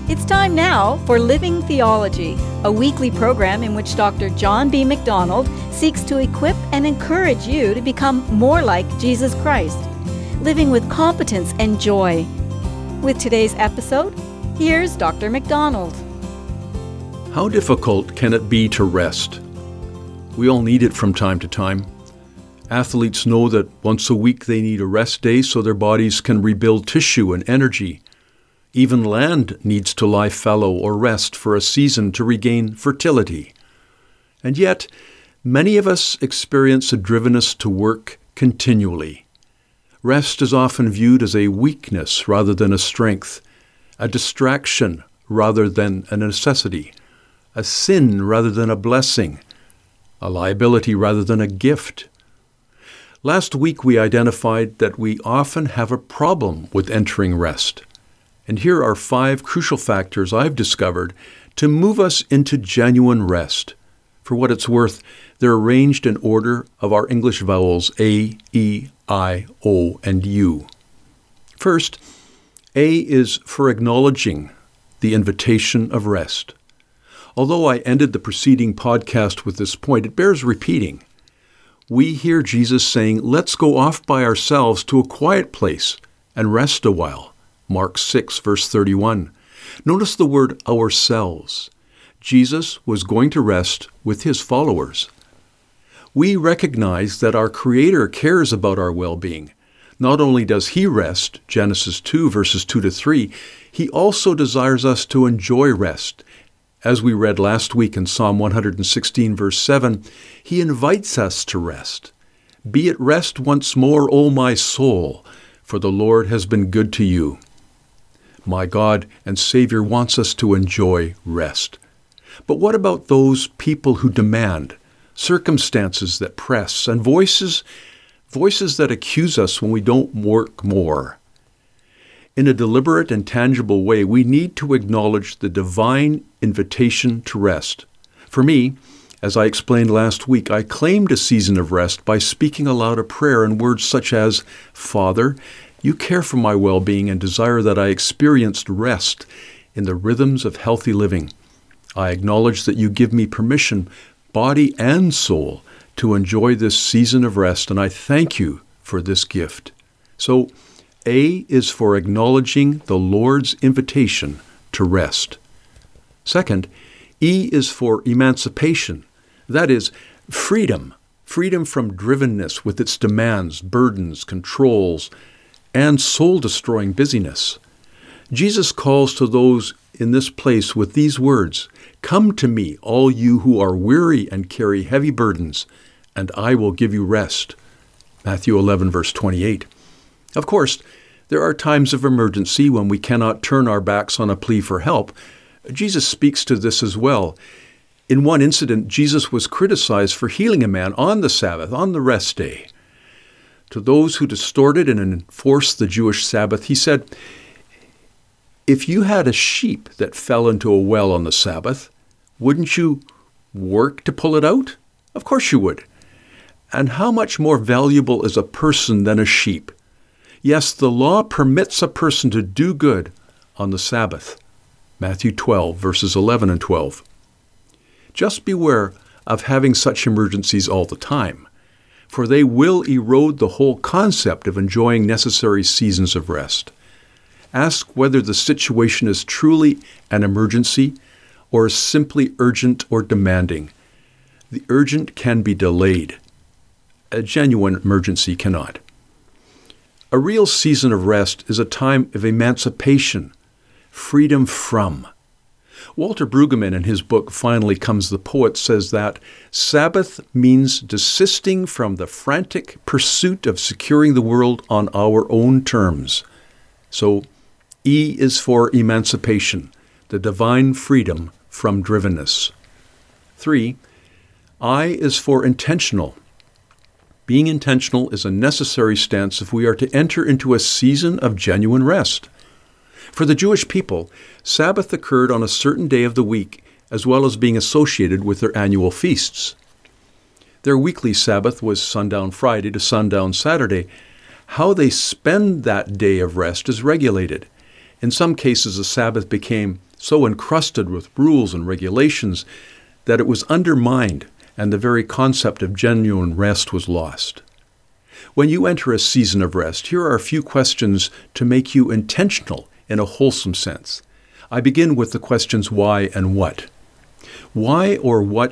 It's time now for Living Theology, a weekly program in which Dr. John B. MacDonald seeks to equip and encourage you to become more like Jesus Christ, living with competence and joy. With today's episode, here's Dr. MacDonald. How difficult can it be to rest? We all need it from time to time. Athletes know that once a week they need a rest day so their bodies can rebuild tissue and energy. Even land needs to lie fallow or rest for a season to regain fertility. And yet, many of us experience a drivenness to work continually. Rest is often viewed as a weakness rather than a strength, a distraction rather than a necessity, a sin rather than a blessing, a liability rather than a gift. Last week we identified that we often have a problem with entering rest. And here are 5 crucial factors I've discovered to move us into genuine rest. For what it's worth, they're arranged in order of our English vowels A, E, I, O, and U. First, A is for acknowledging the invitation of rest. Although I ended the preceding podcast with this point, it bears repeating. We hear Jesus saying, "Let's go off by ourselves to a quiet place and rest a while." Mark 6, verse 31. Notice the word ourselves. Jesus was going to rest with his followers. We recognize that our Creator cares about our well-being. Not only does he rest, Genesis 2, verses 2 to 3, he also desires us to enjoy rest. As we read last week in Psalm 116, verse 7, he invites us to rest. "Be at rest once more, O my soul, for the Lord has been good to you." My God and Savior wants us to enjoy rest. But what about those people who demand, circumstances that press, and voices that accuse us when we don't work more? In a deliberate and tangible way, we need to acknowledge the divine invitation to rest. For me, as I explained last week, I claimed a season of rest by speaking aloud a prayer in words such as, "Father, you care for my well-being and desire that I experienced rest in the rhythms of healthy living. I acknowledge that you give me permission, body and soul, to enjoy this season of rest, and I thank you for this gift." So, A is for acknowledging the Lord's invitation to rest. Second, E is for emancipation. That is, freedom. Freedom from drivenness with its demands, burdens, controls, and soul-destroying busyness. Jesus calls to those in this place with these words, "Come to me, all you who are weary and carry heavy burdens, and I will give you rest." Matthew 11, verse 28. Of course, there are times of emergency when we cannot turn our backs on a plea for help. Jesus speaks to this as well. In one incident, Jesus was criticized for healing a man on the Sabbath, on the rest day. To those who distorted and enforced the Jewish Sabbath, he said, "If you had a sheep that fell into a well on the Sabbath, wouldn't you work to pull it out? Of course you would. And how much more valuable is a person than a sheep? Yes, the law permits a person to do good on the Sabbath." Matthew 12, verses 11 and 12. Just beware of having such emergencies all the time, for they will erode the whole concept of enjoying necessary seasons of rest. Ask whether the situation is truly an emergency or is simply urgent or demanding. The urgent can be delayed. A genuine emergency cannot. A real season of rest is a time of emancipation, freedom from. Walter Brueggemann, in his book Finally Comes the Poet, says that Sabbath means desisting from the frantic pursuit of securing the world on our own terms. So, E is for emancipation, the divine freedom from drivenness. 3, I is for intentional. Being intentional is a necessary stance if we are to enter into a season of genuine rest. For the Jewish people, Sabbath occurred on a certain day of the week, as well as being associated with their annual feasts. Their weekly Sabbath was sundown Friday to sundown Saturday. How they spend that day of rest is regulated. In some cases, the Sabbath became so encrusted with rules and regulations that it was undermined and the very concept of genuine rest was lost. When you enter a season of rest, here are a few questions to make you intentional in a wholesome sense. I begin with the questions why and what. Why or what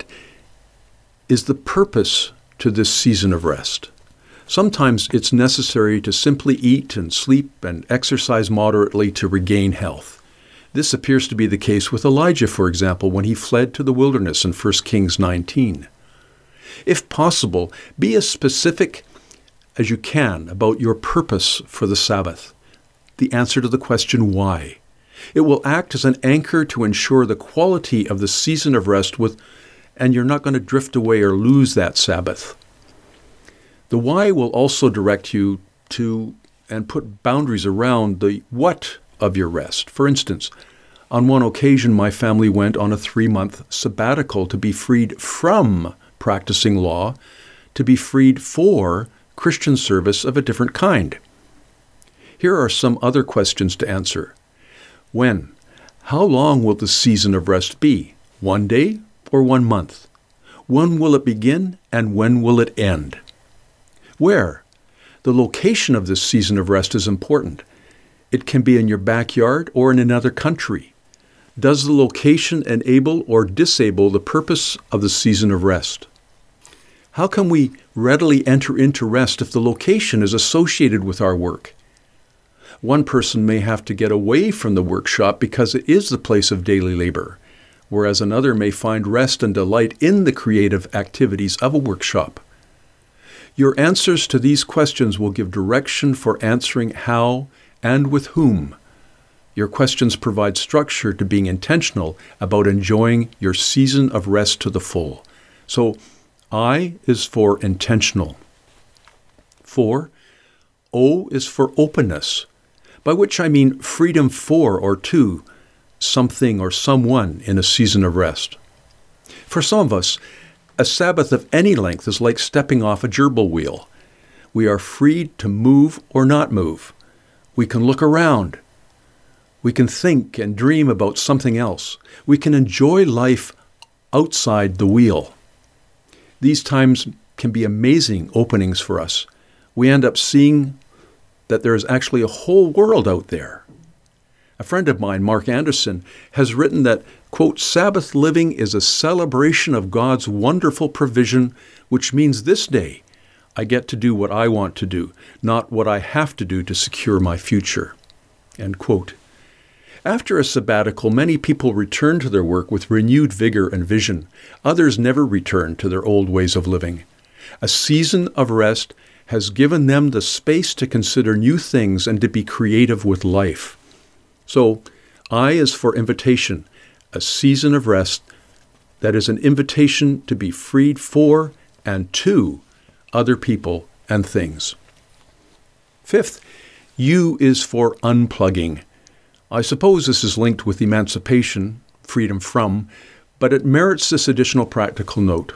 is the purpose to this season of rest? Sometimes it's necessary to simply eat and sleep and exercise moderately to regain health. This appears to be the case with Elijah, for example, when he fled to the wilderness in 1 Kings 19. If possible, be as specific as you can about your purpose for the Sabbath, the answer to the question why. It will act as an anchor to ensure the quality of the season of rest and you're not going to drift away or lose that Sabbath. The why will also direct you to and put boundaries around the what of your rest. For instance, on one occasion, my family went on a 3-month sabbatical to be freed from practicing law, to be freed for Christian service of a different kind. Here are some other questions to answer. When? How long will the season of rest be? 1 day or 1 month? When will it begin and when will it end? Where? The location of this season of rest is important. It can be in your backyard or in another country. Does the location enable or disable the purpose of the season of rest? How can we readily enter into rest if the location is associated with our work? One person may have to get away from the workshop because it is the place of daily labor, whereas another may find rest and delight in the creative activities of a workshop. Your answers to these questions will give direction for answering how and with whom. Your questions provide structure to being intentional about enjoying your season of rest to the full. So, I is for intentional. 4. O is for openness, by which I mean freedom for or to something or someone in a season of rest. For some of us, a Sabbath of any length is like stepping off a gerbil wheel. We are freed to move or not move. We can look around. We can think and dream about something else. We can enjoy life outside the wheel. These times can be amazing openings for us. We end up seeing that there is actually a whole world out there. A friend of mine, Mark Anderson, has written that, quote, Sabbath living is a celebration of God's wonderful provision, which means this day I get to do what I want to do, not what I have to do to secure my future, end quote. After a sabbatical, many people return to their work with renewed vigor and vision. Others never return to their old ways of living. A season of rest has given them the space to consider new things and to be creative with life. So, I is for invitation, a season of rest that is an invitation to be freed for and to other people and things. 5th, U is for unplugging. I suppose this is linked with emancipation, freedom from, but it merits this additional practical note.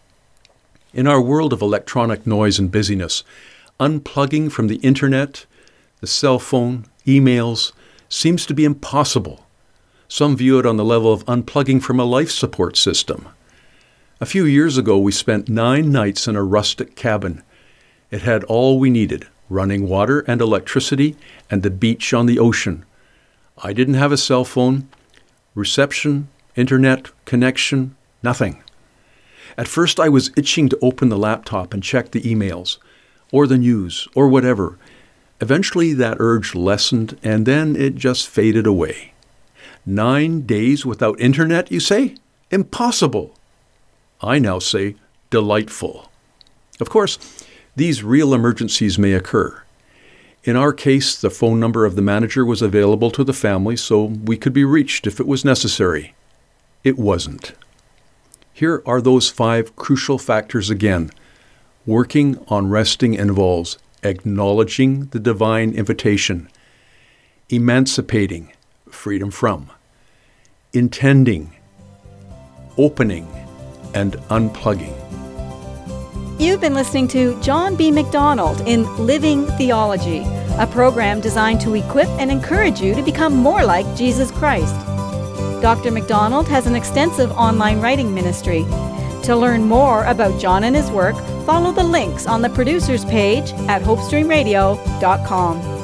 In our world of electronic noise and busyness, unplugging from the internet, the cell phone, emails, seems to be impossible. Some view it on the level of unplugging from a life support system. A few years ago, we spent 9 nights in a rustic cabin. It had all we needed, running water and electricity, and the beach on the ocean. I didn't have a cell phone, reception, internet, connection, nothing. At first, I was itching to open the laptop and check the emails, or the news, or whatever. Eventually, that urge lessened, and then it just faded away. 9 days without internet, you say? Impossible. I now say delightful. Of course, these real emergencies may occur. In our case, the phone number of the manager was available to the family, so we could be reached if it was necessary. It wasn't. Here are those 5 crucial factors again. Working on resting involves acknowledging the divine invitation, emancipating, freedom from, intending, opening, and unplugging. You've been listening to John B. McDonald in Living Theology, a program designed to equip and encourage you to become more like Jesus Christ. Dr. MacDonald has an extensive online writing ministry. To learn more about John and his work, follow the links on the producer's page at hopestreamradio.com.